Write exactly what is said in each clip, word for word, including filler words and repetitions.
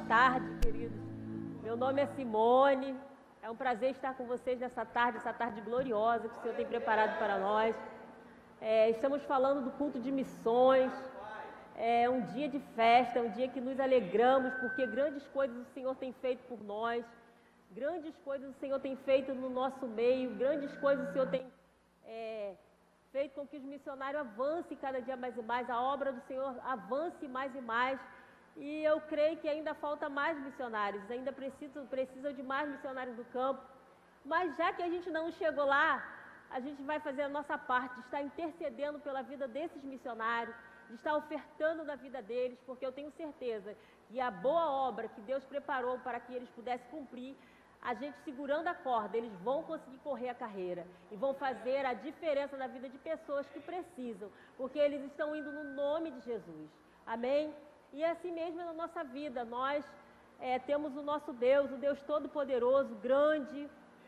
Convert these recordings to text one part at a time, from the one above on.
tarde, queridos. Meu nome é Simone. É um prazer estar com vocês nessa tarde, essa tarde gloriosa que o Senhor tem preparado para nós. É, estamos falando do culto de missões. É um dia de festa, é um dia que nos alegramos, porque grandes coisas o Senhor tem feito por nós. Grandes coisas o Senhor tem feito no nosso meio. Grandes coisas o Senhor tem é, feito com que os missionários avancem cada dia mais e mais. A obra do Senhor avance mais e mais. E eu creio que ainda falta mais missionários, ainda precisam, precisam de mais missionários do campo. Mas já que a gente não chegou lá, a gente vai fazer a nossa parte, de estar intercedendo pela vida desses missionários, de estar ofertando na vida deles, porque eu tenho certeza que a boa obra que Deus preparou para que eles pudessem cumprir, a gente segurando a corda, eles vão conseguir correr a carreira e vão fazer a diferença na vida de pessoas que precisam, porque eles estão indo no nome de Jesus. Amém? E assim mesmo é na nossa vida, nós é, temos o nosso Deus, o Deus Todo-Poderoso, grande,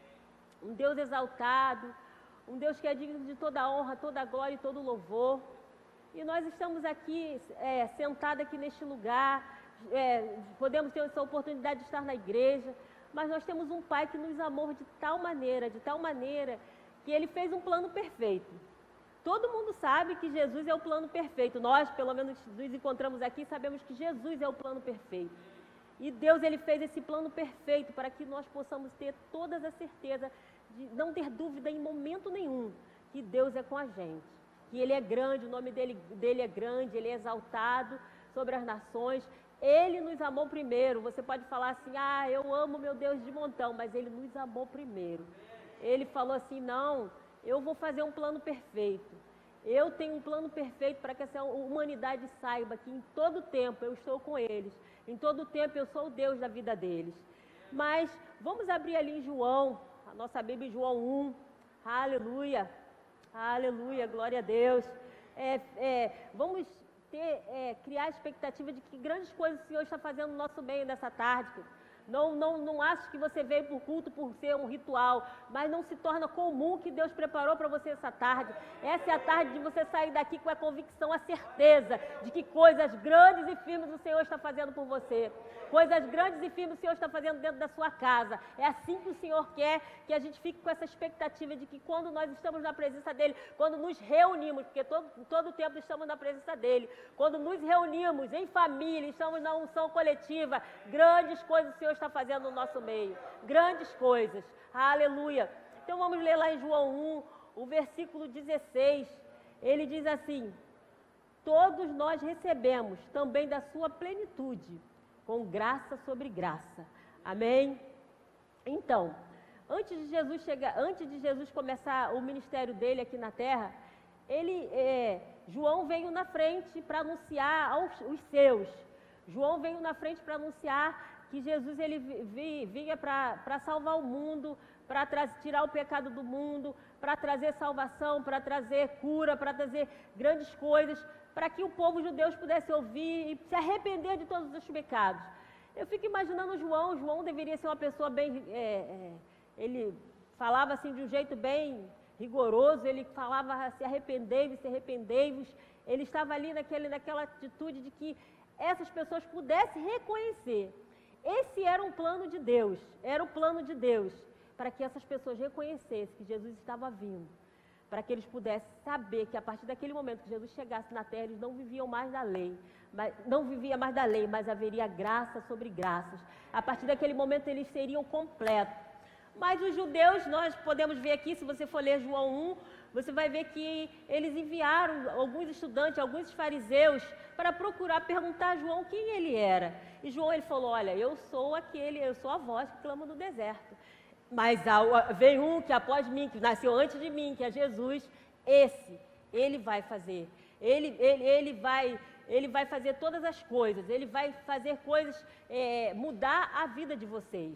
um Deus exaltado, um Deus que é digno de toda honra, toda glória e todo louvor. E nós estamos aqui, é, sentados aqui neste lugar, é, podemos ter essa oportunidade de estar na igreja, mas nós temos um Pai que nos amou de tal maneira, de tal maneira, que Ele fez um plano perfeito. Todo mundo sabe que Jesus é o plano perfeito. Nós, pelo menos, nos encontramos aqui, sabemos que Jesus é o plano perfeito. E Deus, Ele fez esse plano perfeito para que nós possamos ter toda a certeza de não ter dúvida em momento nenhum que Deus é com a gente. Que Ele é grande, o nome dele, dele é grande, Ele é exaltado sobre as nações. Ele nos amou primeiro. Você pode falar assim, ah, eu amo meu Deus de montão, mas Ele nos amou primeiro. Ele falou assim, não, eu vou fazer um plano perfeito. Eu tenho um plano perfeito para que essa humanidade saiba que em todo tempo eu estou com eles. Em todo tempo eu sou o Deus da vida deles. Mas vamos abrir ali em João, a nossa Bíblia em João um. Aleluia, aleluia, glória a Deus. É, é, vamos ter, é, criar a expectativa de que grandes coisas o Senhor está fazendo no nosso meio nessa tarde. Não, não, não acho que você veio para o culto por ser um ritual, mas não se torna comum que Deus preparou para você essa tarde. Essa é a tarde de você sair daqui com a convicção, a certeza de que coisas grandes e firmes o Senhor está fazendo por você. Coisas grandes e firmes o Senhor está fazendo dentro da sua casa. É assim que o Senhor quer que a gente fique com essa expectativa de que quando nós estamos na presença dEle, quando nos reunimos, porque todo, todo tempo estamos na presença dEle, quando nos reunimos em família, estamos na unção coletiva, grandes coisas o Senhor está fazendo no nosso meio. Grandes coisas. Aleluia. Então vamos ler lá em João um, o versículo dezesseis. Ele diz assim, todos nós recebemos também da sua plenitude, com graça sobre graça. Amém? Então, antes de Jesus chegar, antes de Jesus começar o ministério dele aqui na terra, ele, é, João veio na frente para anunciar aos os seus. João veio na frente para anunciar que Jesus ele vi, vinha para salvar o mundo, para tirar o pecado do mundo, para trazer salvação, para trazer cura, para trazer grandes coisas, para que o povo judeu pudesse ouvir e se arrepender de todos os pecados. Eu fico imaginando João, João deveria ser uma pessoa bem, é, é, ele falava assim de um jeito bem rigoroso, ele falava se arrependei-vos, se arrependei-vos, ele estava ali naquele, naquela atitude de que essas pessoas pudessem reconhecer. Esse era um plano de Deus, era o plano de Deus, para que essas pessoas reconhecessem que Jesus estava vindo, para que eles pudessem saber que a partir daquele momento que Jesus chegasse na terra, eles não viviam mais da lei, mas, não vivia mais da lei, mas haveria graça sobre graças. A partir daquele momento eles seriam completos. Mas os judeus, nós podemos ver aqui, se você for ler João um, você vai ver que eles enviaram alguns estudantes, alguns fariseus, para procurar perguntar a João quem ele era. E João ele falou, olha, eu sou aquele, eu sou a voz que clama no deserto. Mas vem um que após mim, que nasceu antes de mim, que é Jesus, esse, ele vai fazer. Ele, ele, ele, vai, ele vai fazer todas as coisas, ele vai fazer coisas, é, mudar a vida de vocês.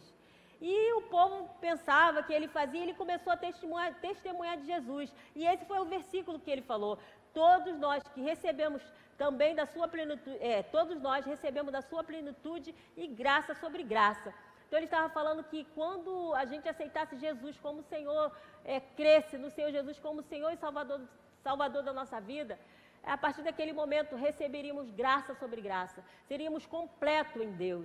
E o povo pensava que ele fazia, ele começou a testemunhar, testemunhar de Jesus. E esse foi o versículo que ele falou. Todos nós que recebemos também da sua plenitude, é, todos nós recebemos da sua plenitude e graça sobre graça. Então ele estava falando que quando a gente aceitasse Jesus como Senhor, é, cresce no Senhor Jesus como Senhor e Salvador, Salvador da nossa vida, a partir daquele momento receberíamos graça sobre graça, seríamos completos em Deus.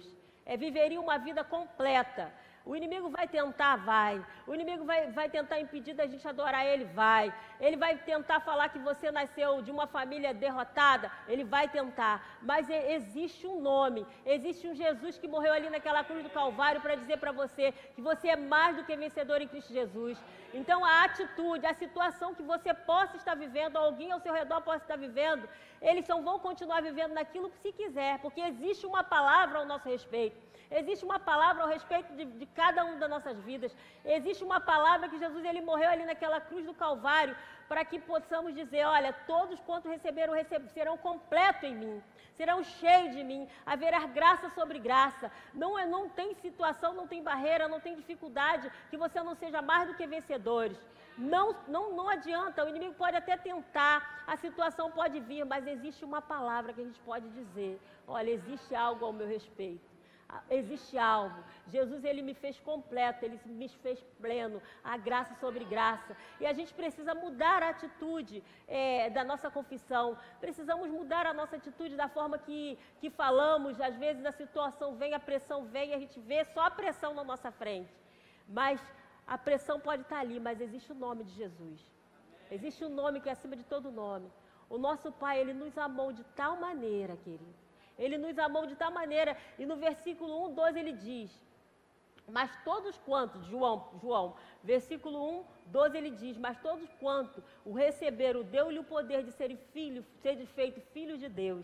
é, viveria uma vida completa. O inimigo vai tentar, vai. O inimigo vai, vai tentar impedir da gente adorar ele, vai. Ele vai tentar falar que você nasceu de uma família derrotada, ele vai tentar. Mas existe um nome, existe um Jesus que morreu ali naquela cruz do Calvário para dizer para você que você é mais do que vencedor em Cristo Jesus. Então a atitude, a situação que você possa estar vivendo, alguém ao seu redor possa estar vivendo, eles só vão continuar vivendo naquilo que se quiser, porque existe uma palavra ao nosso respeito. Existe uma palavra ao respeito de, de cada uma das nossas vidas. Existe uma palavra que Jesus ele morreu ali naquela cruz do Calvário para que possamos dizer, olha, todos quantos receberam receb serão completos em mim, serão cheios de mim, haverá graça sobre graça. Não, é, não tem situação, não tem barreira, não tem dificuldade que você não seja mais do que vencedores. Não, não, não adianta, o inimigo pode até tentar, a situação pode vir, mas existe uma palavra que a gente pode dizer, olha, existe algo ao meu respeito. Existe algo. Jesus, ele me fez completo, ele me fez pleno, a graça sobre graça. E a gente precisa mudar a atitude é, da nossa confissão. Precisamos mudar a nossa atitude da forma que, que falamos. Às vezes a situação vem, a pressão vem, a gente vê só a pressão na nossa frente. Mas a pressão pode estar ali, mas existe o nome de Jesus. Existe um nome que é acima de todo nome. O nosso Pai, ele nos amou de tal maneira, querido. Ele nos amou de tal maneira, e no versículo um, doze ele diz, mas todos quantos, João, João, versículo um, doze ele diz, mas todos quantos o receberam, deu-lhe o poder de serem filhos, serem feitos filhos de Deus.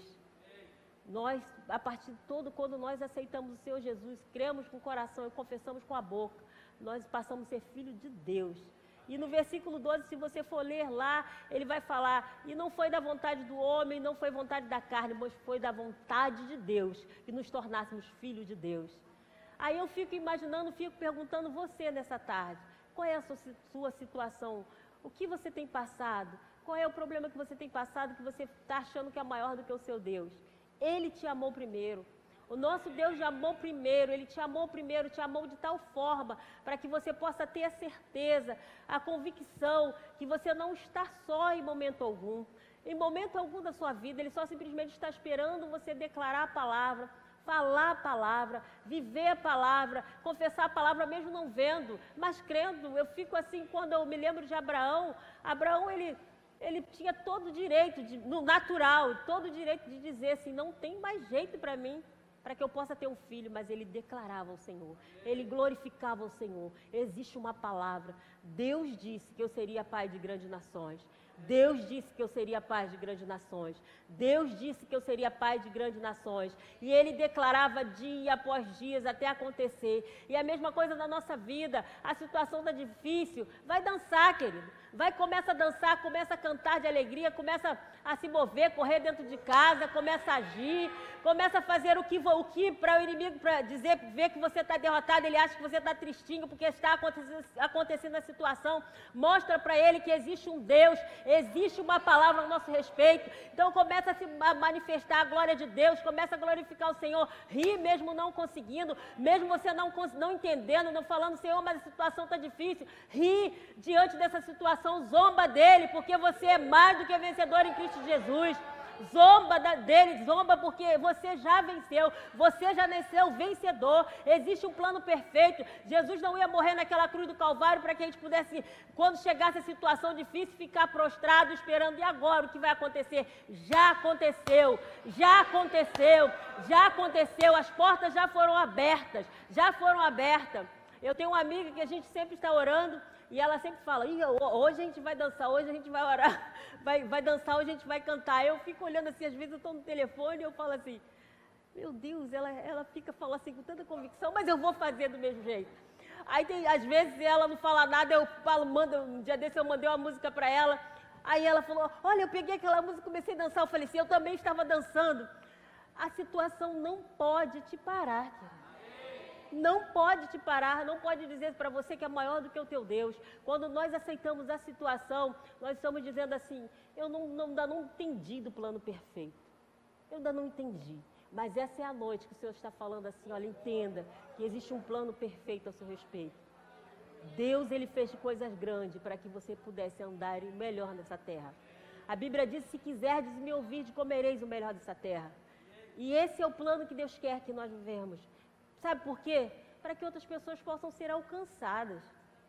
Nós, a partir de todo, quando nós aceitamos o Senhor Jesus, cremos com o coração e confessamos com a boca, nós passamos a ser filhos de Deus. E no versículo doze, se você for ler lá, ele vai falar, e não foi da vontade do homem, não foi vontade da carne, mas foi da vontade de Deus, que nos tornássemos filhos de Deus. Aí eu fico imaginando, fico perguntando você nessa tarde, qual é a sua, sua situação? O que você tem passado? Qual é o problema que você tem passado, que você está achando que é maior do que o seu Deus? Ele te amou primeiro. O nosso Deus te amou primeiro, Ele te amou primeiro, te amou de tal forma para que você possa ter a certeza, a convicção que você não está só em momento algum. Em momento algum da sua vida, Ele só simplesmente está esperando você declarar a palavra, falar a palavra, viver a palavra, confessar a palavra mesmo não vendo, mas crendo. Eu fico assim, quando eu me lembro de Abraão, Abraão ele... Ele tinha todo o direito, de, no natural, todo o direito de dizer assim, não tem mais jeito para mim, para que eu possa ter um filho, mas ele declarava ao Senhor, ele glorificava ao Senhor. Existe uma palavra, Deus disse que eu seria pai de grandes nações. Deus disse que eu seria pai de grandes nações. Deus disse que eu seria pai de grandes nações. E ele declarava dia após dia até acontecer. E a mesma coisa na nossa vida. A situação está difícil. Vai dançar, querido. Vai, começa a dançar, começa a cantar de alegria, começa a se mover, correr dentro de casa, começa a agir, começa a fazer o que, o que para o inimigo, para dizer, ver que você está derrotado, ele acha que você está tristinho porque está acontecendo, acontecendo a situação. Mostra para ele que existe um Deus, existe uma palavra ao nosso respeito. Então começa a se manifestar a glória de Deus, começa a glorificar o Senhor, ri mesmo não conseguindo, mesmo você não, não entendendo, não falando, Senhor, mas a situação está difícil, ri diante dessa situação, zomba dele, porque você é mais do que vencedor em Cristo Jesus. Zomba dele, zomba porque você já venceu, você já nasceu vencedor, existe um plano perfeito. Jesus não ia morrer naquela cruz do Calvário para que a gente pudesse, quando chegasse a situação difícil, ficar prostrado esperando, e agora o que vai acontecer? Já aconteceu, já aconteceu, já aconteceu, as portas já foram abertas, já foram abertas. Eu tenho uma amiga que a gente sempre está orando, e ela sempre fala, Ih, hoje a gente vai dançar, hoje a gente vai orar, vai, vai dançar, hoje a gente vai cantar. Eu fico olhando assim, às vezes eu estou no telefone e eu falo assim, meu Deus, ela, ela fica falando assim com tanta convicção, mas eu vou fazer do mesmo jeito. Aí tem, às vezes ela não fala nada, eu falo, mando, um dia desse eu mandei uma música para ela, aí ela falou, olha, eu peguei aquela música e comecei a dançar, eu falei assim, eu também estava dançando. A situação não pode te parar, querido. Não pode te parar, não pode dizer para você que é maior do que o teu Deus. Quando nós aceitamos a situação, nós estamos dizendo assim, eu não, não, ainda não entendi do plano perfeito. Eu ainda não entendi. Mas essa é a noite que o Senhor está falando assim, olha, entenda que existe um plano perfeito a seu respeito. Deus, Ele fez coisas grandes para que você pudesse andar o melhor nessa terra. A Bíblia diz, se quiserdes me ouvir, comereis o melhor dessa terra. E esse é o plano que Deus quer que nós vivemos. Sabe por quê? Para que outras pessoas possam ser alcançadas.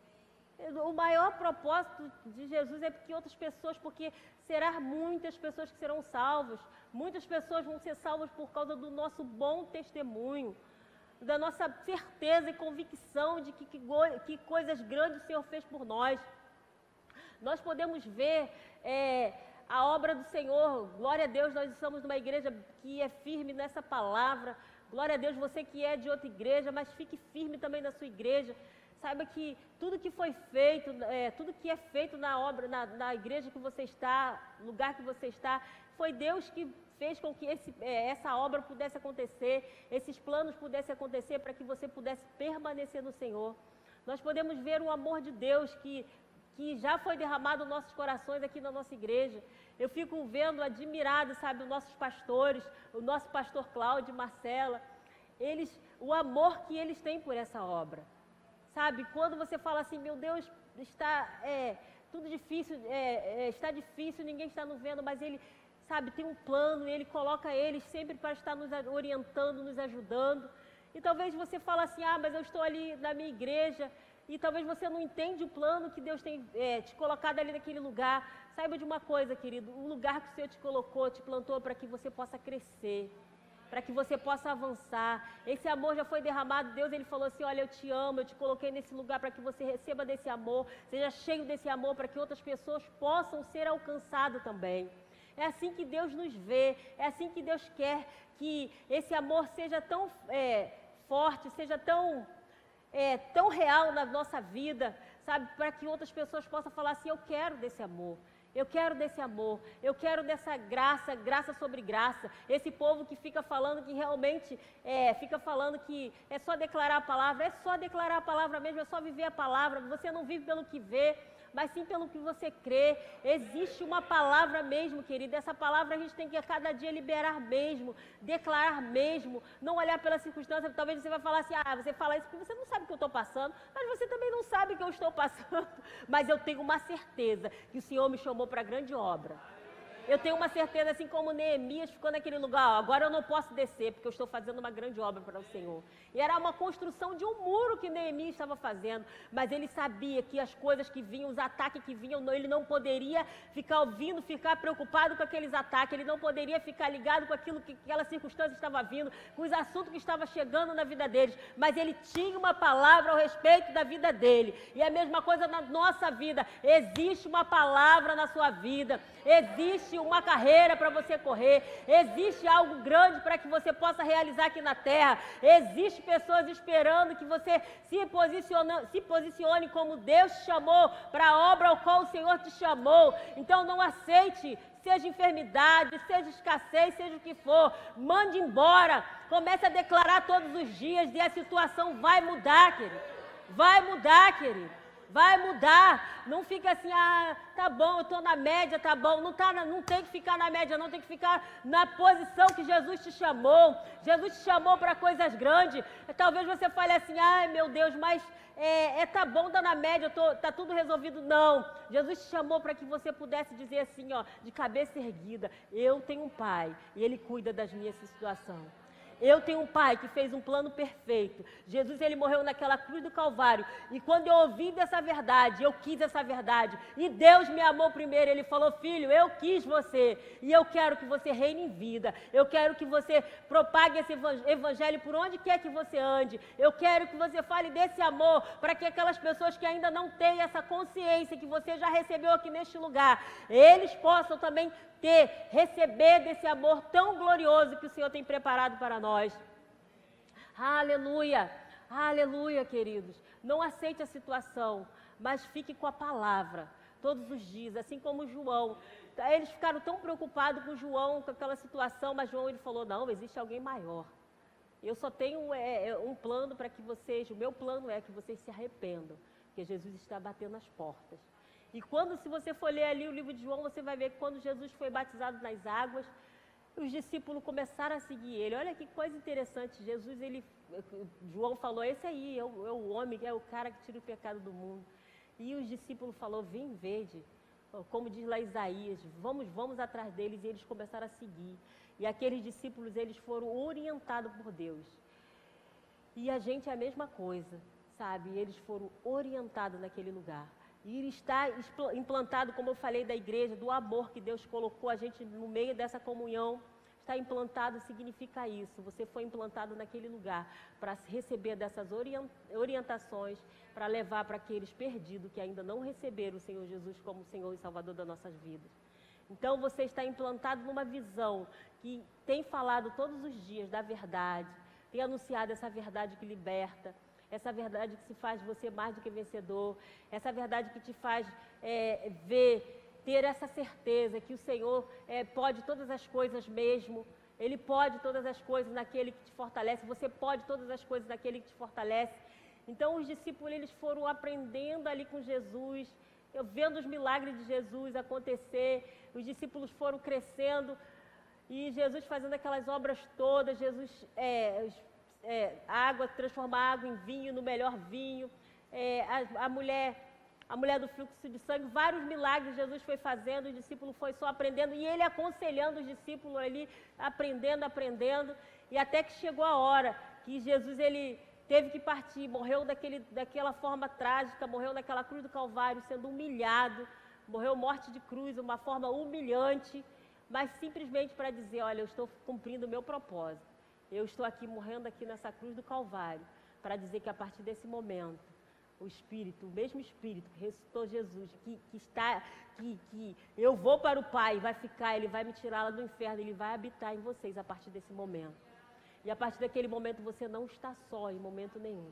O maior propósito de Jesus é porque outras pessoas, porque será muitas pessoas que serão salvas, muitas pessoas vão ser salvas por causa do nosso bom testemunho, da nossa certeza e convicção de que, que, que coisas grandes o Senhor fez por nós. Nós podemos ver é, a obra do Senhor, glória a Deus, nós estamos numa igreja que é firme nessa palavra, glória a Deus, você que é de outra igreja, mas fique firme também na sua igreja. Saiba que tudo que foi feito, é, tudo que é feito na obra, na, na igreja que você está, lugar que você está, foi Deus que fez com que esse, é, essa obra pudesse acontecer, esses planos pudessem acontecer para que você pudesse permanecer no Senhor. Nós podemos ver o amor de Deus que, que já foi derramado nos nossos corações aqui na nossa igreja. Eu fico vendo, admirado, sabe, os nossos pastores, o nosso pastor Cláudio e Marcela, eles, o amor que eles têm por essa obra. Sabe, quando você fala assim, meu Deus, está é, tudo difícil, é, é, está difícil, ninguém está nos vendo, mas Ele, sabe, tem um plano, Ele coloca eles sempre para estar nos orientando, nos ajudando. E talvez você fale assim, ah, mas eu estou ali na minha igreja, e talvez você não entende o plano que Deus tem é, te colocado ali naquele lugar. Saiba de uma coisa, querido, o lugar que o Senhor te colocou, te plantou para que você possa crescer, para que você possa avançar. Esse amor já foi derramado. Deus, Ele falou assim, olha, eu te amo, eu te coloquei nesse lugar para que você receba desse amor, seja cheio desse amor, para que outras pessoas possam ser alcançadas também. É assim que Deus nos vê, é assim que Deus quer que esse amor seja tão é, forte, seja tão, é, tão real na nossa vida, sabe, para que outras pessoas possam falar assim, eu quero desse amor. Eu quero desse amor, eu quero dessa graça, graça sobre graça. Esse povo que fica falando que realmente, é, fica falando que é só declarar a palavra, é só declarar a palavra mesmo, é só viver a palavra. Você não vive pelo que vê, mas sim pelo que você crê. Existe uma palavra mesmo, querido. Essa palavra a gente tem que a cada dia liberar mesmo, declarar mesmo, não olhar pela circunstância. Talvez você vai falar assim, ah, você fala isso porque você não sabe o que eu estou passando, mas você também não sabe o que eu estou passando. Mas eu tenho uma certeza que o Senhor me chamou para a grande obra. Eu tenho uma certeza, assim como Neemias ficou naquele lugar, ó, agora eu não posso descer, porque eu estou fazendo uma grande obra para o Senhor. E era uma construção de um muro que Neemias estava fazendo, mas ele sabia que as coisas que vinham, os ataques que vinham, não, ele não poderia ficar ouvindo, ficar preocupado com aqueles ataques, ele não poderia ficar ligado com aquilo que aquela circunstância estava vindo, com os assuntos que estavam chegando na vida deles, mas ele tinha uma palavra ao respeito da vida dele. E a mesma coisa na nossa vida, existe uma palavra na sua vida, existe uma carreira para você correr, existe algo grande para que você possa realizar aqui na terra, existe pessoas esperando que você se posicione, se posicione como Deus te chamou, para a obra ao qual o Senhor te chamou. Então não aceite, seja enfermidade, seja escassez, seja o que for, mande embora, comece a declarar todos os dias e a situação vai mudar, querido, vai mudar, querido. Vai mudar, não fica assim, ah, tá bom, eu estou na média, tá bom, não, tá na, não tem que ficar na média, não tem que ficar na posição que Jesus te chamou. Jesus te chamou para coisas grandes. Talvez você fale assim, ai meu Deus, mas é, é tá bom, tá na média, tô, tá tudo resolvido. Não, Jesus te chamou para que você pudesse dizer assim, ó, de cabeça erguida, eu tenho um Pai e Ele cuida das minhas situações. Eu tenho um Pai que fez um plano perfeito. Jesus, Ele morreu naquela cruz do Calvário. E quando eu ouvi dessa verdade, eu quis essa verdade. E Deus me amou primeiro. Ele falou, filho, eu quis você. E eu quero que você reine em vida. Eu quero que você propague esse evangelho por onde quer que você ande. Eu quero que você fale desse amor para que aquelas pessoas que ainda não têm essa consciência que você já recebeu aqui neste lugar, eles possam também ter, receber desse amor tão glorioso que o Senhor tem preparado para nós. Aleluia, aleluia, queridos. Não aceite a situação, mas fique com a palavra todos os dias, assim como João. Eles ficaram tão preocupados com João, com aquela situação, mas João ele falou, não, existe alguém maior. Eu só tenho é, um plano para que vocês, o meu plano é que vocês se arrependam, porque Jesus está batendo as portas. E quando, se você for ler ali o livro de João, você vai ver que quando Jesus foi batizado nas águas, os discípulos começaram a seguir ele. Olha que coisa interessante, Jesus, ele, João falou, esse aí é o, é o homem, é o cara que tira o pecado do mundo. E os discípulos falaram, vem vede, como diz lá Isaías, vamos, vamos atrás deles, e eles começaram a seguir. E aqueles discípulos, eles foram orientados por Deus. E a gente é a mesma coisa, sabe? Eles foram orientados naquele lugar. E ele está implantado, como eu falei, da igreja, do amor que Deus colocou a gente no meio dessa comunhão. Está implantado significa isso. Você foi implantado naquele lugar para receber dessas orientações, para levar para aqueles perdidos que ainda não receberam o Senhor Jesus como Senhor e Salvador das nossas vidas. Então você está implantado numa visão que tem falado todos os dias da verdade, tem anunciado essa verdade que liberta, essa verdade que se faz de você mais do que vencedor, essa verdade que te faz é, ver, ter essa certeza que o Senhor é, pode todas as coisas mesmo, Ele pode todas as coisas naquele que te fortalece, você pode todas as coisas naquele que te fortalece. Então os discípulos eles foram aprendendo ali com Jesus, eu vendo os milagres de Jesus acontecer, os discípulos foram crescendo e Jesus fazendo aquelas obras todas, Jesus é, é, água, transformar água em vinho, no melhor vinho, é, a, a mulher a mulher do fluxo de sangue, vários milagres Jesus foi fazendo, o discípulo foi só aprendendo e ele aconselhando os discípulos ali, aprendendo, aprendendo, e até que chegou a hora que Jesus ele teve que partir, morreu daquele, daquela forma trágica, morreu naquela cruz do Calvário, sendo humilhado, morreu morte de cruz, uma forma humilhante, mas simplesmente para dizer, olha, eu estou cumprindo o meu propósito, eu estou aqui morrendo aqui nessa cruz do Calvário, para dizer que a partir desse momento, o Espírito, o mesmo Espírito que ressuscitou Jesus, que, que está, que, que eu vou para o Pai, vai ficar, Ele vai me tirar lá do inferno, Ele vai habitar em vocês a partir desse momento. E a partir daquele momento você não está só em momento nenhum.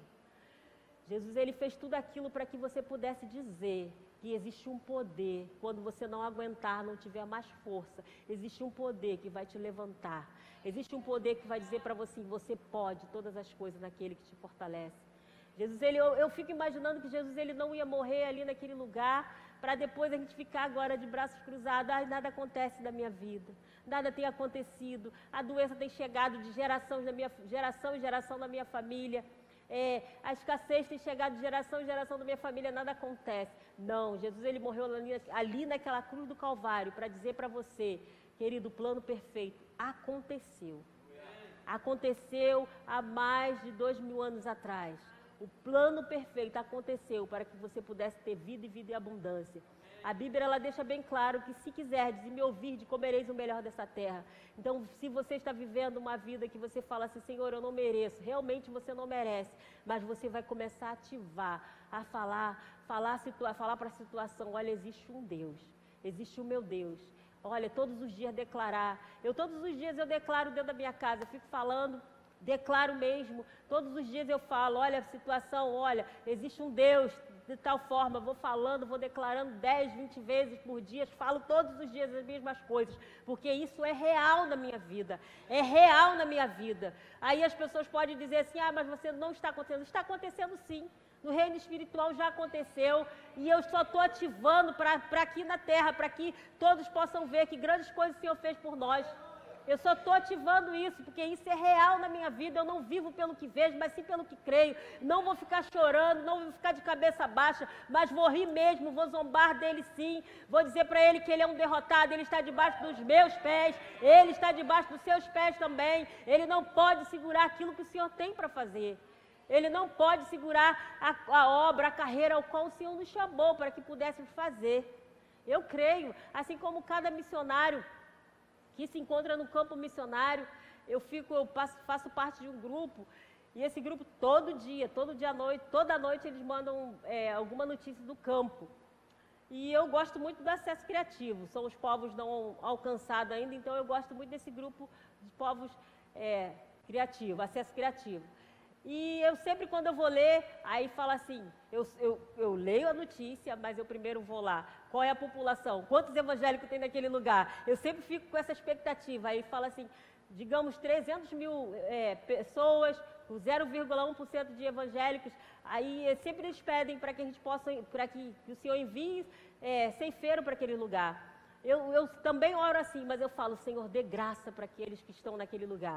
Jesus, Ele fez tudo aquilo para que você pudesse dizer que existe um poder, quando você não aguentar, não tiver mais força, existe um poder que vai te levantar, existe um poder que vai dizer para você, você pode todas as coisas naquele que te fortalece. Jesus, ele, eu, eu fico imaginando que Jesus ele não ia morrer ali naquele lugar, para depois a gente ficar agora de braços cruzados, ah, nada acontece da minha vida, nada tem acontecido, a doença tem chegado de geração, na minha, geração em geração na minha família, é, a escassez tem chegado de geração em geração da minha família, nada acontece. Não, Jesus ele morreu ali, ali naquela cruz do Calvário, para dizer para você, querido, o plano perfeito aconteceu. Aconteceu há mais de dois mil anos atrás. O plano perfeito aconteceu para que você pudesse ter vida e vida em abundância. A Bíblia ela deixa bem claro que se quiserdes e me ouvir, comereis o melhor dessa terra. Então, se você está vivendo uma vida que você fala assim, Senhor, eu não mereço, realmente você não merece, mas você vai começar a ativar, a falar, falar, situa- falar para a situação, olha, existe um Deus, existe o meu Deus. Olha, todos os dias declarar. Eu todos os dias eu declaro dentro da minha casa, eu fico falando, declaro mesmo, todos os dias eu falo, olha a situação, olha, existe um Deus de tal forma, vou falando, vou declarando dez, vinte vezes por dia, falo todos os dias as mesmas coisas, porque isso é real na minha vida, é real na minha vida. Aí as pessoas podem dizer assim, ah, mas você não está acontecendo, está acontecendo sim, no reino espiritual já aconteceu, e eu só estou ativando para aqui na terra, para que todos possam ver que grandes coisas o Senhor fez por nós. Eu só estou ativando isso, porque isso é real na minha vida, eu não vivo pelo que vejo, mas sim pelo que creio. Não vou ficar chorando, não vou ficar de cabeça baixa, mas vou rir mesmo, vou zombar dele sim. Vou dizer para ele que ele é um derrotado, ele está debaixo dos meus pés, ele está debaixo dos seus pés também. Ele não pode segurar aquilo que o Senhor tem para fazer. Ele não pode segurar a, a obra, a carreira ao qual o Senhor nos chamou para que pudéssemos fazer. Eu creio, assim como cada missionário que se encontra no campo missionário, eu fico, eu passo, faço parte de um grupo, e esse grupo todo dia, todo dia à noite, toda noite eles mandam é, alguma notícia do campo. E eu gosto muito do acesso criativo, são os povos não alcançados ainda, então eu gosto muito desse grupo de povos é, criativos, acesso criativo. E eu sempre, quando eu vou ler, aí fala assim, eu, eu, eu leio a notícia, mas eu primeiro vou lá. Qual é a população? Quantos evangélicos tem naquele lugar? Eu sempre fico com essa expectativa. Aí fala assim, digamos, trezentos mil é, pessoas, zero vírgula um por cento de evangélicos. Aí sempre eles pedem para que a gente possa, para que, que o Senhor envie é, ceifeiro para aquele lugar. Eu, eu também oro assim, mas eu falo, Senhor, dê graça para aqueles que estão naquele lugar.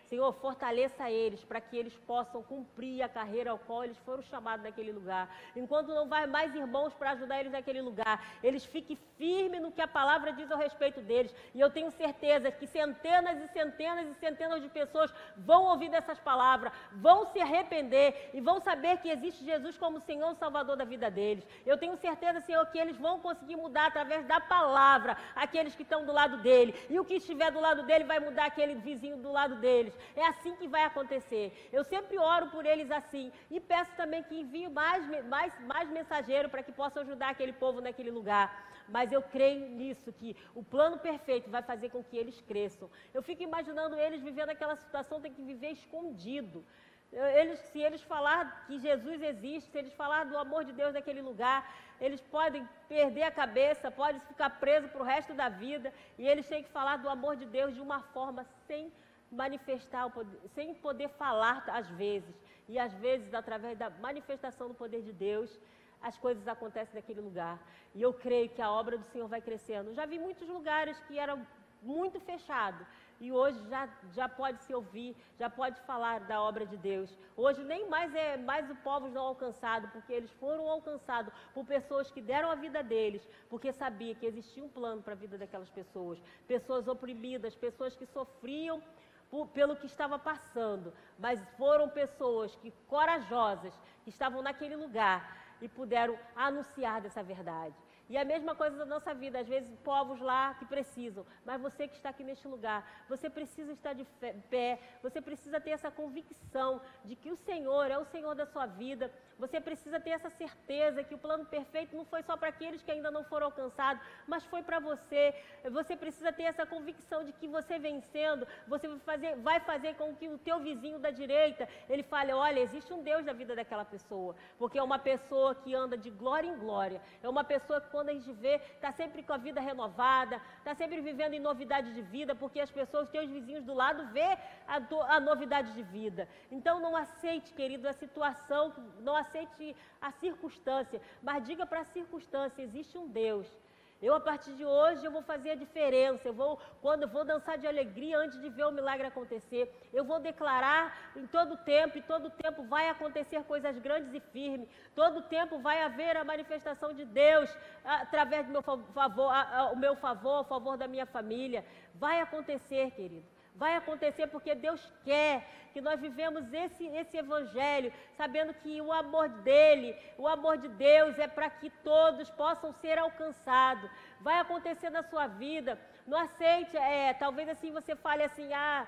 Senhor, fortaleça eles para que eles possam cumprir a carreira ao qual eles foram chamados naquele lugar. Enquanto não vai mais irmãos para ajudar eles naquele lugar, eles fiquem firmes no que a palavra diz ao respeito deles. E eu tenho certeza que centenas e centenas e centenas de pessoas vão ouvir dessas palavras, vão se arrepender e vão saber que existe Jesus como Senhor e Salvador da vida deles. Eu tenho certeza, Senhor, que eles vão conseguir mudar através da palavra aqueles que estão do lado dele. E o que estiver do lado dele vai mudar aquele vizinho do lado deles. É assim que vai acontecer. Eu sempre oro por eles assim. E peço também que envie mais, mais, mais mensageiro para que possam ajudar aquele povo naquele lugar. Mas eu creio nisso, que o plano perfeito vai fazer com que eles cresçam. Eu fico imaginando eles vivendo aquela situação, tem que viver escondido. Eles, se eles falar que Jesus existe, se eles falar do amor de Deus naquele lugar, eles podem perder a cabeça, podem ficar presos para o resto da vida, e eles têm que falar do amor de Deus de uma forma sem manifestar, o poder, sem poder falar às vezes, e às vezes através da manifestação do poder de Deus, as coisas acontecem naquele lugar. E eu creio que a obra do Senhor vai crescendo. Já vi muitos lugares que eram muito fechados, e hoje já, já pode se ouvir, já pode falar da obra de Deus. Hoje nem mais é mais o povo não alcançado, porque eles foram alcançados por pessoas que deram a vida deles, porque sabia que existia um plano para a vida daquelas pessoas. Pessoas oprimidas, pessoas que sofriam por, pelo que estava passando, mas foram pessoas que, corajosas, que estavam naquele lugar e puderam anunciar dessa verdade. E a mesma coisa da nossa vida, às vezes povos lá que precisam, mas você que está aqui neste lugar, você precisa estar de pé, você precisa ter essa convicção de que o Senhor é o Senhor da sua vida, você precisa ter essa certeza que o plano perfeito não foi só para aqueles que ainda não foram alcançados, mas foi para você. Você precisa ter essa convicção de que você vencendo, você vai fazer, vai fazer com que o teu vizinho da direita, ele fale, olha, existe um Deus na vida daquela pessoa, porque é uma pessoa que anda de glória em glória, é uma pessoa que quando a gente vê, está sempre com a vida renovada, está sempre vivendo em novidade de vida, porque as pessoas, os teus vizinhos do lado, vê a, do, a novidade de vida. Então não aceite, querido, a situação, não aceite a circunstância, mas diga para a circunstância, existe um Deus. Eu, a partir de hoje, eu vou fazer a diferença. Eu vou, quando eu vou dançar de alegria antes de ver o milagre acontecer. Eu vou declarar em todo tempo, e todo tempo vai acontecer coisas grandes e firmes. Todo tempo vai haver a manifestação de Deus através do meu favor, a, a, o meu favor, a favor da minha família. Vai acontecer, querido. Vai acontecer porque Deus quer que nós vivemos esse, esse evangelho, sabendo que o amor dele, o amor de Deus é para que todos possam ser alcançados. Vai acontecer na sua vida. Não aceite, é, talvez assim você fale assim, ah,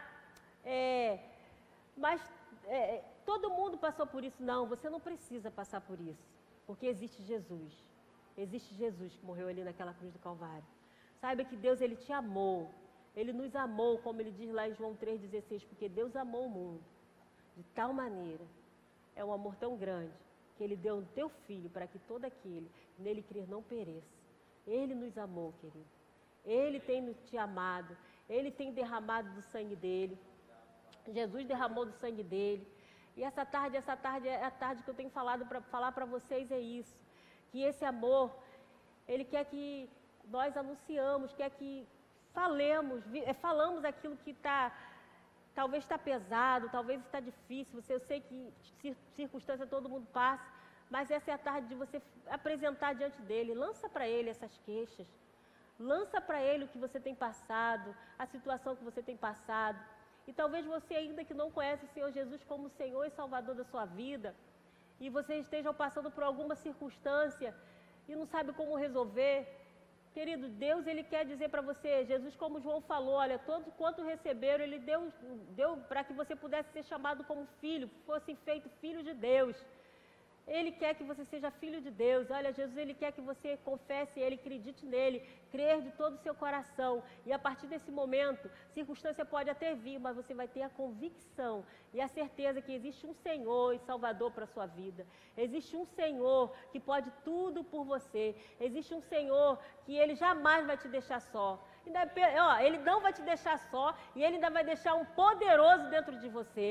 é, mas é, todo mundo passou por isso. Não, você não precisa passar por isso, porque existe Jesus. Existe Jesus que morreu ali naquela cruz do Calvário. Saiba que Deus, ele te amou. Ele nos amou, como ele diz lá em João três dezesseis, porque Deus amou o mundo de tal maneira, é um amor tão grande, que ele deu o teu filho para que todo aquele que nele crer não pereça. Ele nos amou, querido. Ele tem te amado, ele tem derramado do sangue dele. Jesus derramou do sangue dele. E essa tarde, essa tarde é a tarde que eu tenho falado para falar para vocês, é isso. Que esse amor, ele quer que nós anunciamos, quer que falemos, falamos aquilo que está, talvez está pesado, talvez está difícil, você, eu sei que circunstância todo mundo passa, mas essa é a tarde de você apresentar diante dele, lança para ele essas queixas, lança para ele o que você tem passado, a situação que você tem passado, e talvez você ainda que não conhece o Senhor Jesus como Senhor e Salvador da sua vida, e você esteja passando por alguma circunstância e não sabe como resolver. Querido, Deus, ele quer dizer para você, Jesus, como João falou, olha, todos quanto receberam, ele deu, deu para que você pudesse ser chamado como filho, fosse feito filho de Deus. Ele quer que você seja filho de Deus. Olha, Jesus, ele quer que você confesse ele, acredite nele, crer de todo o seu coração. E a partir desse momento, circunstância pode até vir, mas você vai ter a convicção e a certeza que existe um Senhor e Salvador para a sua vida. Existe um Senhor que pode tudo por você. Existe um Senhor que ele jamais vai te deixar só. Ele não vai te deixar só e ele ainda vai deixar um poderoso dentro de você.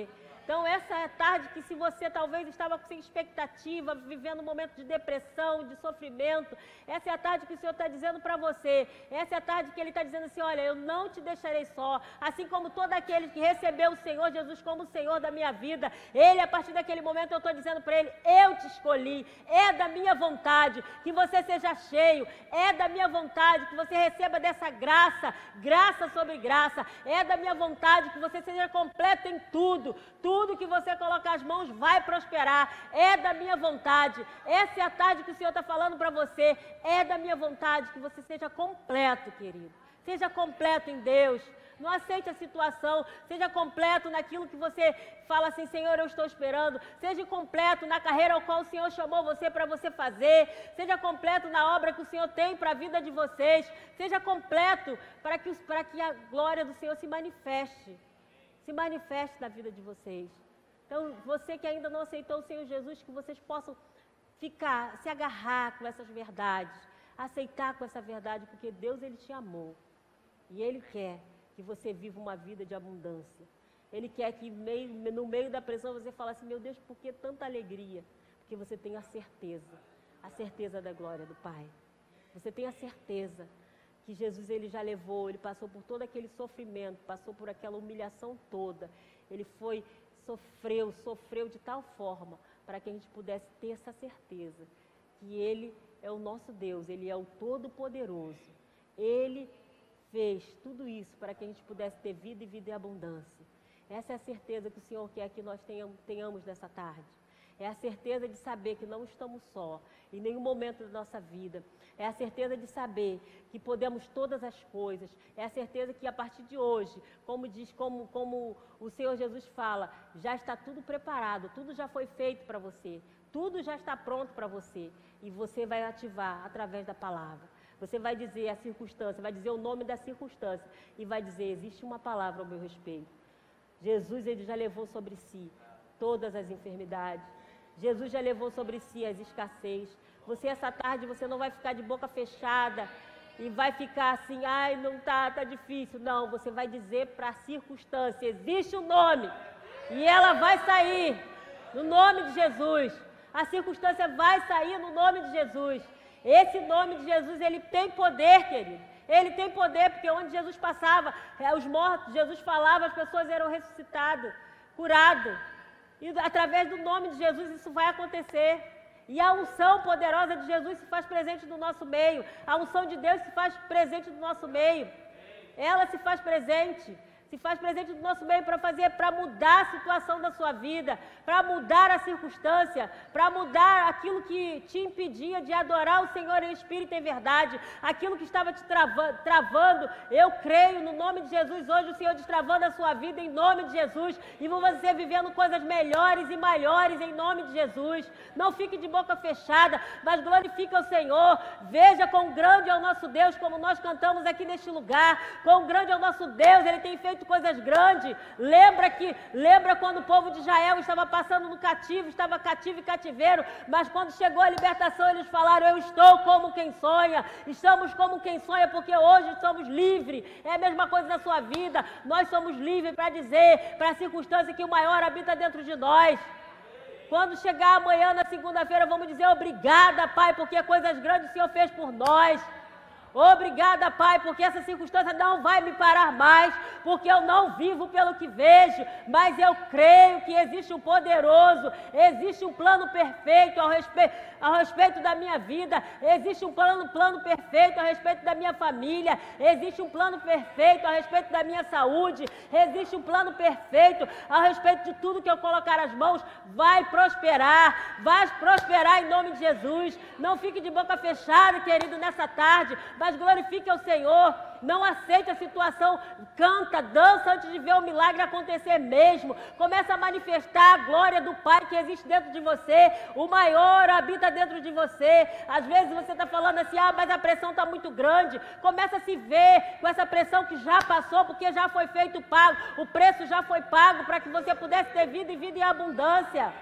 Então essa é a tarde que, se você talvez estava sem expectativa, vivendo um momento de depressão, de sofrimento, essa é a tarde que o Senhor está dizendo para você. Essa é a tarde que Ele está dizendo assim, olha, eu não te deixarei só. Assim como todo aquele que recebeu o Senhor Jesus como o Senhor da minha vida, Ele, a partir daquele momento, eu estou dizendo para Ele, eu te escolhi, é da minha vontade que você seja cheio, é da minha vontade que você receba dessa graça, graça sobre graça, é da minha vontade que você seja completo em tudo, tudo Tudo que você colocar as mãos vai prosperar. É da minha vontade. Essa é a tarde que o Senhor está falando para você. É da minha vontade que você seja completo, querido. Seja completo em Deus. Não aceite a situação. Seja completo naquilo que você fala assim, Senhor, eu estou esperando. Seja completo na carreira ao qual o Senhor chamou você para você fazer. Seja completo na obra que o Senhor tem para a vida de vocês. Seja completo para que, para que a glória do Senhor se manifeste. Se manifeste na vida de vocês. Então, você que ainda não aceitou o Senhor Jesus, que vocês possam ficar, se agarrar com essas verdades, aceitar com essa verdade, porque Deus, Ele te amou. E Ele quer que você viva uma vida de abundância. Ele quer que meio, no meio da pressão você fale assim, meu Deus, por que tanta alegria? Porque você tem a certeza, a certeza da glória do Pai. Você tem a certeza que Jesus, Ele já levou, Ele passou por todo aquele sofrimento, passou por aquela humilhação toda. Ele foi, sofreu, sofreu de tal forma para que a gente pudesse ter essa certeza que Ele é o nosso Deus, Ele é o Todo-Poderoso. Ele fez tudo isso para que a gente pudesse ter vida e vida em abundância. Essa é a certeza que o Senhor quer que nós tenhamos, tenhamos nessa tarde. É a certeza de saber que não estamos só, em nenhum momento da nossa vida. É a certeza de saber que podemos todas as coisas. É a certeza que a partir de hoje, como diz, como, como o Senhor Jesus fala, já está tudo preparado, tudo já foi feito para você. Tudo já está pronto para você. E você vai ativar através da palavra. Você vai dizer a circunstância, vai dizer o nome da circunstância e vai dizer, existe uma palavra ao meu respeito. Jesus, Ele já levou sobre si todas as enfermidades. Jesus já levou sobre si as escassez. Você, essa tarde, você não vai ficar de boca fechada e vai ficar assim, ai, não tá, tá difícil. Não, você vai dizer para a circunstância, existe um nome e ela vai sair no nome de Jesus. A circunstância vai sair no nome de Jesus. Esse nome de Jesus, ele tem poder, querido. Ele tem poder, porque onde Jesus passava, os mortos, Jesus falava, as pessoas eram ressuscitadas, curadas. E através do nome de Jesus isso vai acontecer. E a unção poderosa de Jesus se faz presente no nosso meio. A unção de Deus se faz presente no nosso meio. Ela se faz presente. Se faz presente no nosso meio para fazer, para mudar a situação da sua vida, para mudar a circunstância, para mudar aquilo que te impedia de adorar o Senhor em espírito e em verdade, aquilo que estava te trava- travando. Eu creio no nome de Jesus, hoje o Senhor destravando a sua vida em nome de Jesus, e você vivendo coisas melhores e maiores em nome de Jesus. Não fique de boca fechada, mas glorifique ao Senhor. Veja quão grande é o nosso Deus, como nós cantamos aqui neste lugar, quão grande é o nosso Deus, Ele tem feito coisas grandes. Lembra que, lembra quando o povo de Israel estava passando no cativo, estava cativo e cativeiro, mas quando chegou a libertação eles falaram, eu estou como quem sonha, estamos como quem sonha, porque hoje somos livres. É a mesma coisa na sua vida, nós somos livres para dizer, para a circunstância que o maior habita dentro de nós. Quando chegar amanhã na segunda-feira vamos dizer, obrigada, Pai, porque coisas grandes o Senhor fez por nós. Obrigada, Pai, porque essa circunstância não vai me parar mais, porque eu não vivo pelo que vejo, mas eu creio que existe um poderoso, existe um plano perfeito ao respeito, ao respeito da minha vida, existe um plano, plano perfeito a respeito da minha família, existe um plano perfeito a respeito da minha saúde, existe um plano perfeito a respeito de tudo que eu colocar as mãos, vai prosperar, vai prosperar em nome de Jesus. Não fique de boca fechada, querido, nessa tarde, mas glorifique ao Senhor. Não aceite a situação, canta, dança antes de ver o milagre acontecer mesmo. Começa a manifestar a glória do Pai que existe dentro de você. O maior habita dentro de você. Às vezes você está falando assim, ah, mas a pressão está muito grande. Começa a se ver com essa pressão que já passou, porque já foi feito pago. O preço já foi pago para que você pudesse ter vida e vida em abundância.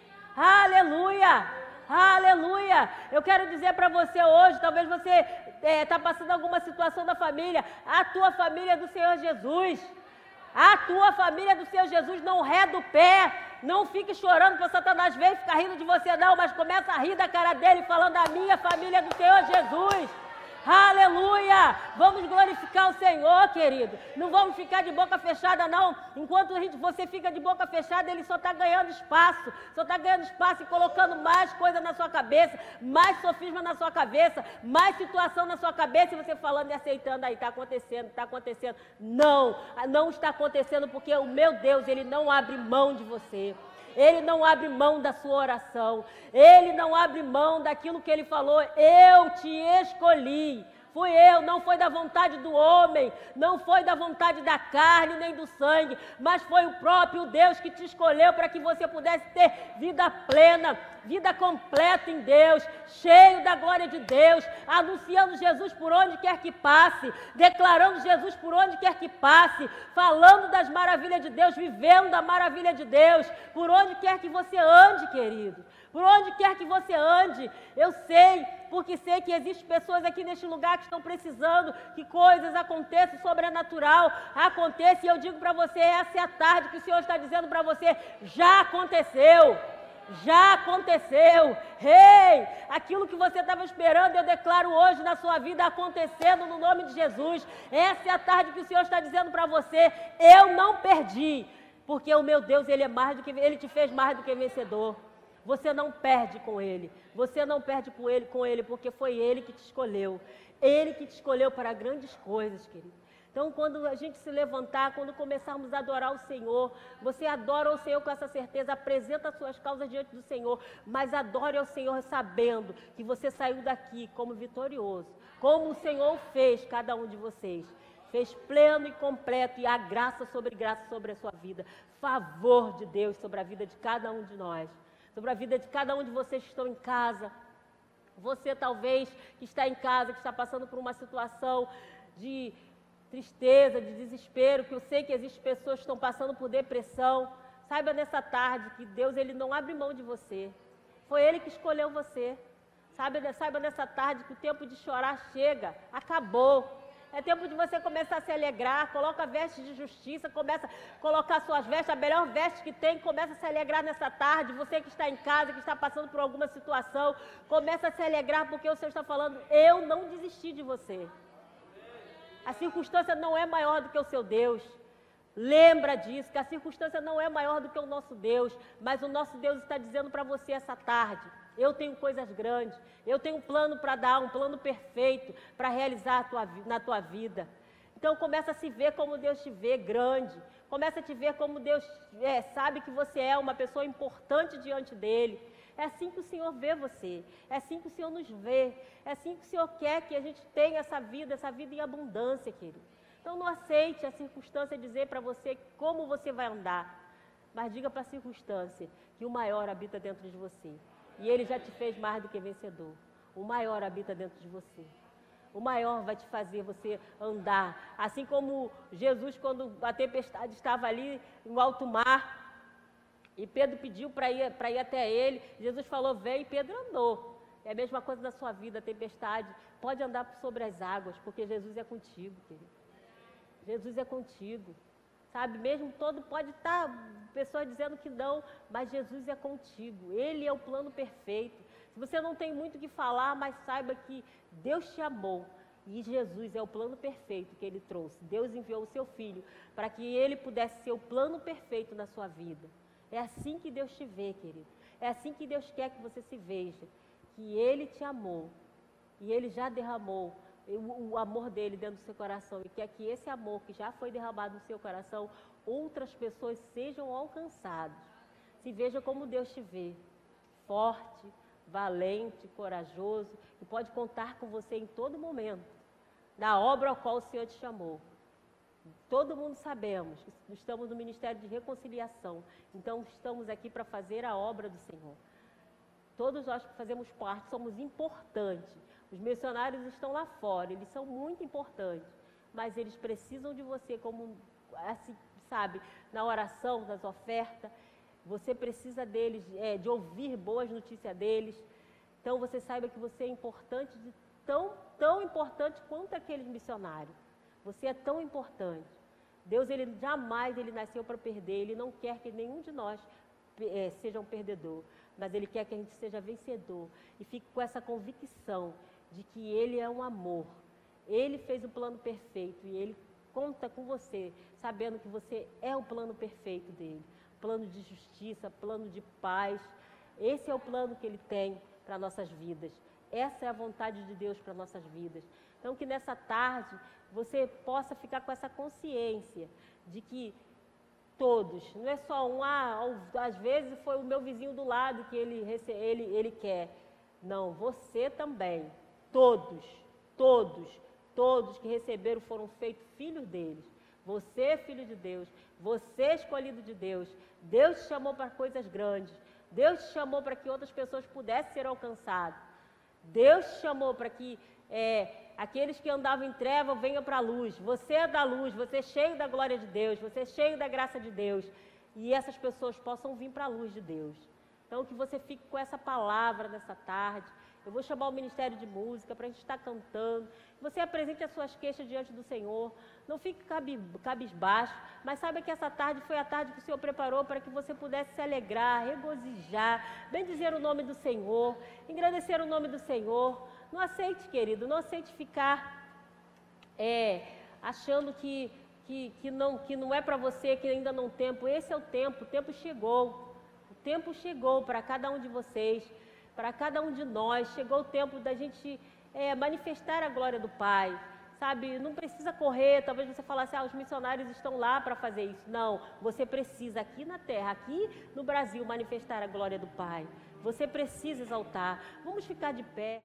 Aleluia! Aleluia! Eu quero dizer para você hoje, talvez você está é, passando alguma situação da família, a tua família é do Senhor Jesus. A tua família do Senhor Jesus, não ré do pé, Não fique chorando para Satanás ver e ficar rindo de você não, mas começa a rir da cara dele, falando: a minha família é do Senhor Jesus. Aleluia! Vamos glorificar o Senhor, querido. Não vamos ficar de boca fechada, não. Enquanto a gente, você fica de boca fechada, ele só está ganhando espaço. Só está ganhando espaço e colocando mais coisa na sua cabeça, mais sofisma na sua cabeça, mais situação na sua cabeça, e você falando e aceitando aí, está acontecendo, está acontecendo. Não, não está acontecendo, porque o meu Deus, ele não abre mão de você. Ele não abre mão da sua oração. Ele não abre mão daquilo que ele falou. Eu te escolhi. Fui eu, não foi da vontade do homem, não foi da vontade da carne nem do sangue, mas foi o próprio Deus que te escolheu para que você pudesse ter vida plena, vida completa em Deus, cheio da glória de Deus, anunciando Jesus por onde quer que passe, declarando Jesus por onde quer que passe, falando das maravilhas de Deus, vivendo a maravilha de Deus, por onde quer que você ande, querido. Por onde quer que você ande, eu sei, porque sei que existem pessoas aqui neste lugar que estão precisando que coisas aconteçam, sobrenatural aconteça, e eu digo para você, essa é a tarde que o Senhor está dizendo para você: já aconteceu, já aconteceu, rei, hey, aquilo que você estava esperando, eu declaro hoje na sua vida acontecendo no nome de Jesus. Essa é a tarde que o Senhor está dizendo para você: eu não perdi, porque o meu Deus, Ele é mais do que, Ele te fez mais do que vencedor. Você não perde com Ele, você não perde com ele, com ele, porque foi Ele que te escolheu, Ele que te escolheu para grandes coisas, querido. Então, quando a gente se levantar, quando começarmos a adorar o Senhor, você adora o Senhor com essa certeza, apresenta as suas causas diante do Senhor, mas adore ao Senhor sabendo que você saiu daqui como vitorioso, como o Senhor fez cada um de vocês. Fez pleno e completo, e há graça sobre graça sobre a sua vida, favor de Deus sobre a vida de cada um de nós. Sobre a vida de cada um de vocês que estão em casa. Você talvez que está em casa, que está passando por uma situação de tristeza, de desespero, que eu sei que existem pessoas que estão passando por depressão. Saiba nessa tarde que Deus, Ele não abre mão de você. Foi Ele que escolheu você. Saiba, saiba nessa tarde que o tempo de chorar chega, acabou. É tempo de você começar a se alegrar, coloca vestes de justiça, começa a colocar suas vestes, a melhor veste que tem, começa a se alegrar nessa tarde. Você que está em casa, que está passando por alguma situação, começa a se alegrar porque o Senhor está falando: eu não desisti de você. A circunstância não é maior do que o seu Deus. Lembra disso, que a circunstância não é maior do que o nosso Deus, mas o nosso Deus está dizendo para você essa tarde: eu tenho coisas grandes, eu tenho um plano para dar, um plano perfeito para realizar a tua, na tua vida. Então começa a se ver como Deus te vê, grande. Começa a te ver como Deus é, sabe que você é uma pessoa importante diante dEle. É assim que o Senhor vê você, é assim que o Senhor nos vê, é assim que o Senhor quer que a gente tenha essa vida, essa vida em abundância, querido. Então não aceite a circunstância dizer para você como você vai andar, mas diga para a circunstância que o maior habita dentro de você. E Ele já te fez mais do que vencedor. O maior habita dentro de você. O maior vai te fazer você andar. Assim como Jesus, quando a tempestade estava ali no alto mar, e Pedro pediu para ir, para ir até ele, Jesus falou: vem, e Pedro andou. É a mesma coisa na sua vida, a tempestade. Pode andar sobre as águas, porque Jesus é contigo, querido. Jesus é contigo. Sabe, mesmo todo pode estar, pessoas dizendo que não, mas Jesus é contigo. Ele é o plano perfeito. Se você não tem muito o que falar, mas saiba que Deus te amou. E Jesus é o plano perfeito que Ele trouxe. Deus enviou o seu Filho para que Ele pudesse ser o plano perfeito na sua vida. É assim que Deus te vê, querido. É assim que Deus quer que você se veja. Que Ele te amou. E Ele já derramou O, o amor dele dentro do seu coração, e quer que esse amor que já foi derramado no seu coração, outras pessoas sejam alcançadas. Se veja como Deus te vê, forte, valente, corajoso, e pode contar com você em todo momento, na obra ao qual o Senhor te chamou. Todo mundo sabemos que estamos no Ministério de Reconciliação, então estamos aqui para fazer a obra do Senhor. Todos nós que fazemos parte somos importantes. Os missionários estão lá fora, eles são muito importantes, mas eles precisam de você, como, assim, sabe, na oração, nas ofertas. Você precisa deles, é, de ouvir boas notícias deles. Então você saiba que você é importante, de tão, tão importante quanto aqueles missionários. Você é tão importante. Deus, ele jamais ele nasceu para perder, Ele não quer que nenhum de nós é, seja um perdedor, mas Ele quer que a gente seja vencedor e fique com essa convicção de que Ele é um amor. Ele fez o plano perfeito e Ele conta com você, sabendo que você é o plano perfeito dEle. Plano de justiça, plano de paz. Esse é o plano que Ele tem para nossas vidas. Essa é a vontade de Deus para nossas vidas. Então, que nessa tarde você possa ficar com essa consciência de que todos, não é só um, ah, às vezes foi o meu vizinho do lado que ele, ele, ele quer. Não, você também. Todos, todos, todos que receberam foram feitos filhos deles. Você é filho de Deus, você é escolhido de Deus. Deus te chamou para coisas grandes. Deus te chamou para que outras pessoas pudessem ser alcançadas. Deus te chamou para que é, aqueles que andavam em trevas venham para a luz. Você é da luz, você é cheio da glória de Deus, você é cheio da graça de Deus. E essas pessoas possam vir para a luz de Deus. Então, que você fique com essa palavra nessa tarde. Eu vou chamar o Ministério de Música para a gente estar cantando. Você apresente as suas queixas diante do Senhor. Não fique cabisbaixo, mas saiba que essa tarde foi a tarde que o Senhor preparou para que você pudesse se alegrar, regozijar, bendizer o nome do Senhor, engrandecer o nome do Senhor. Não aceite, querido, não aceite ficar é, achando que, que, que, não, que não é para você, que ainda não tem tempo. Esse é o tempo, o tempo chegou. O tempo chegou para cada um de vocês. Para cada um de nós, chegou o tempo da gente é, manifestar a glória do Pai, sabe? Não precisa correr, talvez você falasse, ah, os missionários estão lá para fazer isso. Não, você precisa aqui na terra, aqui no Brasil, manifestar a glória do Pai. Você precisa exaltar. Vamos ficar de pé.